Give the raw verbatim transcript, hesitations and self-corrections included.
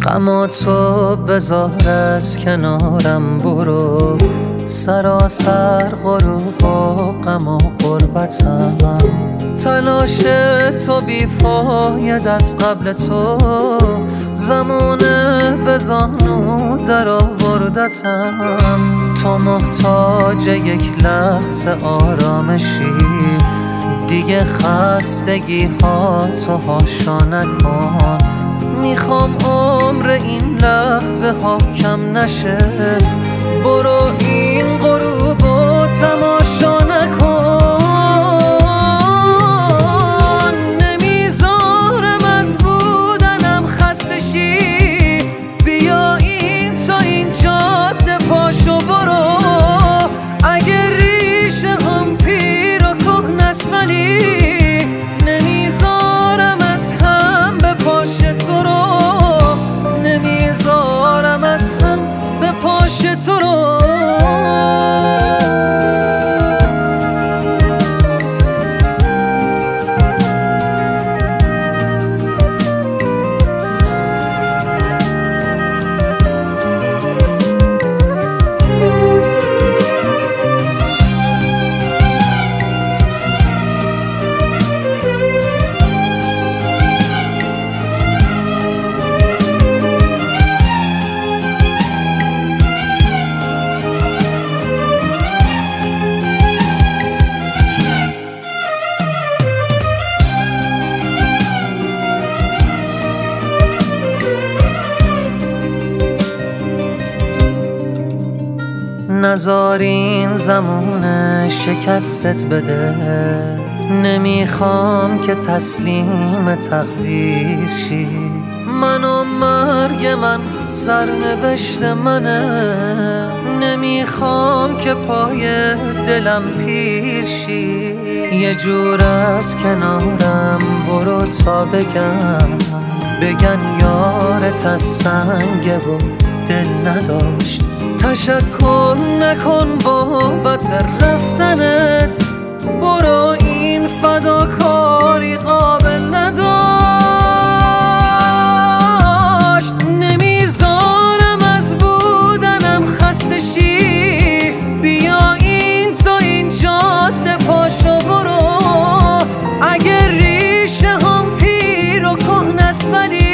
غم تو بذار از کنارم برو، سراسر غروب و غم و غربتم. تلاش تو بیفاید از قبل تو، زمانه به زانو در آوردتم. تو محتاج یک لحظه آرامشی، دیگه خستگی ها تو هاشا نکن. میخوام عمر این لحظه ها کم نشه، برو این غروب و تماشا نکن. نمیذارم از بودنم خسته شی، بیا این تا این جاده پاشو برو. اگه ریشه هم پیر و کهنست ولی نمیذارم از هم به پاش تو رو، نمیذارم از هم به پاش تو رو. نذار این زمونه شکستت بده، نمیخوام که تسلیم تقدیر شی. من و مرگ من سرنوشت منه، نمیخوام که پای دلم پیر شی. یه جور از کنارم برو تا بگن، بگن یارت از سنگه و دل نداشت. تشکر نکن بابت رفتنت، برو این فداکاری قابل نداشت. نمیذارم از بودنم خسته شی، بیا این تا این جاده پاشو برو. اگه ریشه هم پیر و کهنست ولی